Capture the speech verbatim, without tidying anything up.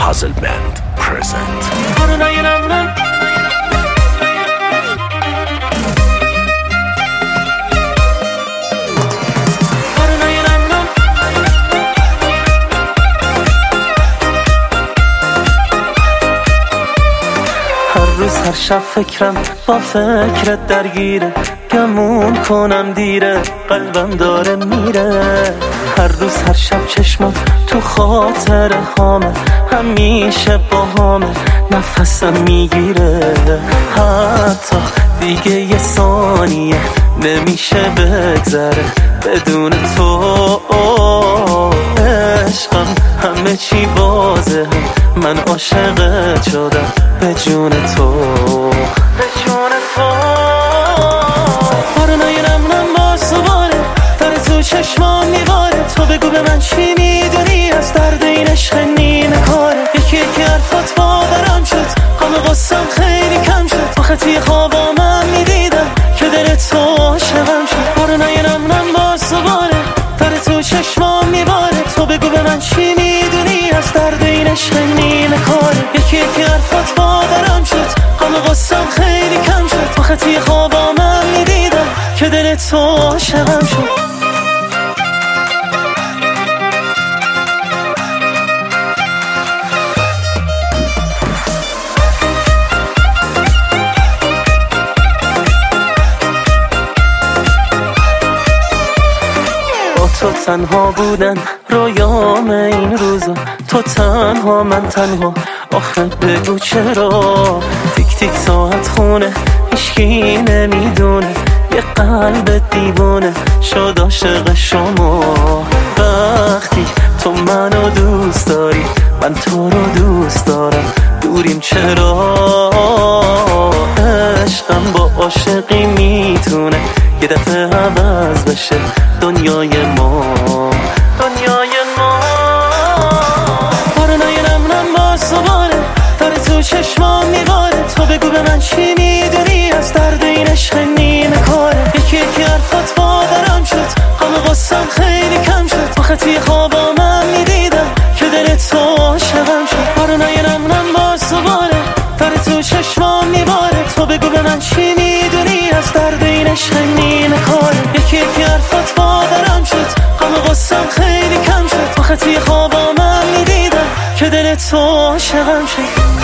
Puzzle Band present. هر روز هر شب فکرم با فکرت درگیره، گمون کنم دیره، قلبم داره میره. هر روز هر شب چشمات تو خاطر هامه، همیشه با هامه نفسم میگیره. حتی دیگه یه ثانیه نمیشه بگذره بدون تو. عشقم همه چی واضحه، من عاشقت شدم به جون تو، به جون تو. بارونای نمونم باز دوباره داره تو چشمان میباره. تو بگو به من چی میدونی از درد این عشق نیمه کاره. یکی یکی حرفات باورم شد، غم غصم خیلی کم شد. آخه توی خوابام من میدیدم که دل تو عاشقم شد. بارونای نمونم باز دوباره داره تو چشمان میباره. تو بگو به من چی میدونی از درد این عشق نیمه کاره. یکی یکی حرفات باورم شد، غم غصم خیلی کم شد. آخه توی خوابام من میدیدم که دل تو عاشقم شد. تو تنها بودن رویام این روزا، تو تنها من تنها. آخه بگو چرا تیک تیک ساعت خونه هیچکی نمیدونه. یه قلب دیوونه شد عاشق شما. وقتی تو منو دوست داری من تو رو دوست دارم، دوریم چرا؟ عشقم با عاشقی میتونه یه دفعه عوض بشه دنیای ما، دنیای ما. بارونای نمونم باز دوباره داره تو چشمان میباره. تو بگو به من چی میدونی از درد این عشق نیمه کاره. یکی یکی حرفات باورم شد، غم غصم خیلی کم شد. آخه توی خوابام من میدیدم که دل تو عاشقم شد. بارونای نمونم باز دوباره داره تو چشمان میباره. تو بگو به من چی میدونی از درد این عشق نیمه کاره. یکی یکی حرفات باورم شد، غم غصم خیلی کم شد. آخه توی خوابام من میدیدم که دل تو عاشقم شد.